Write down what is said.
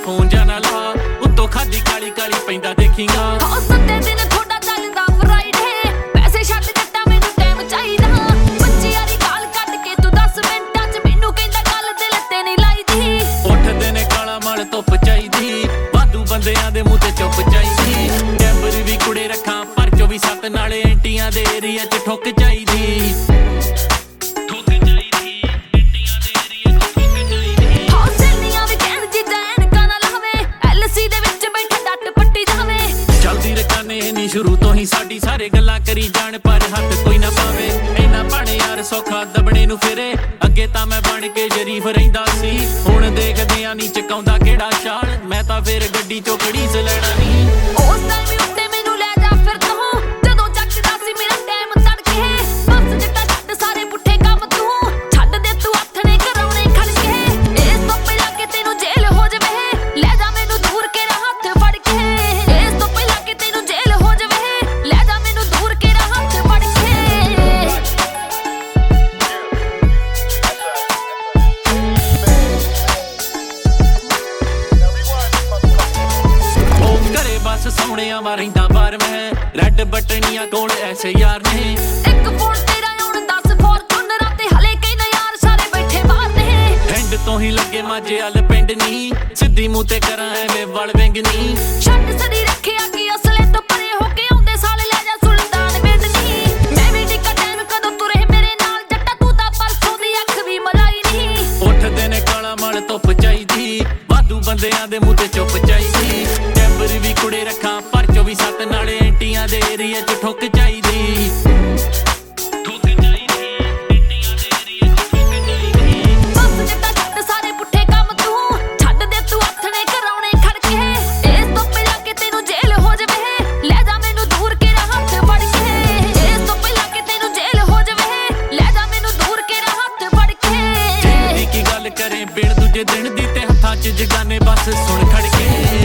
phone जाना ला उत्तों खादी काली काली पैंदा देखीगा सत्ते दिन थोड़ा चलदा फ्राइडे पैसे छड्ड जट्टा मैनू टाइम चाहिदा बच्ची यारी गाल कट के तू 10 मिंटां च मैनू कहंदा गल दिल ते नहीं लाईदी उठदे ने काला मल धुप चाहीदी वाधू बंदियां दे मूंह ते चुप चाहीदी कैंबर भी कुड़े रखां पर 24/7 नाले एंटियां दे एरिया च ठुक चाहीदी शुरू तो ही साडी सारे गल्लां करी जान पर हथ कोई ना पावे इना भाणे यार सौखा दबणे नू फिरे अगे तां मैं बन के जरीफ रहिंदा सी हुण देखदियां नी चकाउंदा केड़ा शाल मैं तां फिर गड्डी चों कड़ीस लैणा नी उस टाइम उत्ते मैनू ले जा फिर तू जदों जगदा सी मेरा टाइम तड़के बस जट्टा छड्ड सारे पुट्ठे काम तू छड्ड दे तू हत्थ ने कराउणे खड़के इस तो पहला कि तैनू जेल हो जावे ले जा मैनू दूर केरा हत्थ फड़ के इस तो पहला कि तैनू जेल हो सोहणिया वा रहिंदा बार मैं रेड बटनियां कोल ऐसे यार ने एक फोन तेरा हुण 10 फॉर्च्यूनर ते हले कई ना यार सारे बैठे बाहर ने हैंड तो ही लगे माजे अल पिंड नी सिद्धी मूंह ते करां एवें वल वेंगनी छड्ड सदी रखिया कि असले तो परे हो के आउंदे साल ले जा सुल्तान बिंद नी मैं भी टिका टाइम कदों तुरे मेरे नाल जट्टा तू तां परसों दी अख भी मलाई नी उठदे ने काला मल धुप चाहीदी वाधू बंदियां दे मूंह ते चुप चाहीदी कैंबर भी कुड़े रखां पर 24/7 नाले एंटियां दे एरिया च ठुक चाहीदी बस जट्टा छड्ड सारे पुट्ठे काम तू छड्ड दे तू हत्थ ने कराउणे खड़के इस तो पहला कि तैनू जेल हो जावे ले जा मैनू दूर केरा हत्थ फड़ के इस तो पहला कि तैनू जेल हो जावे ले जा मैनू दूर केरा हत्थ फड़ के जेल दी की गल करें बिन दूजे दिन दी ते हत्थां च जगाने बस सुन खड़के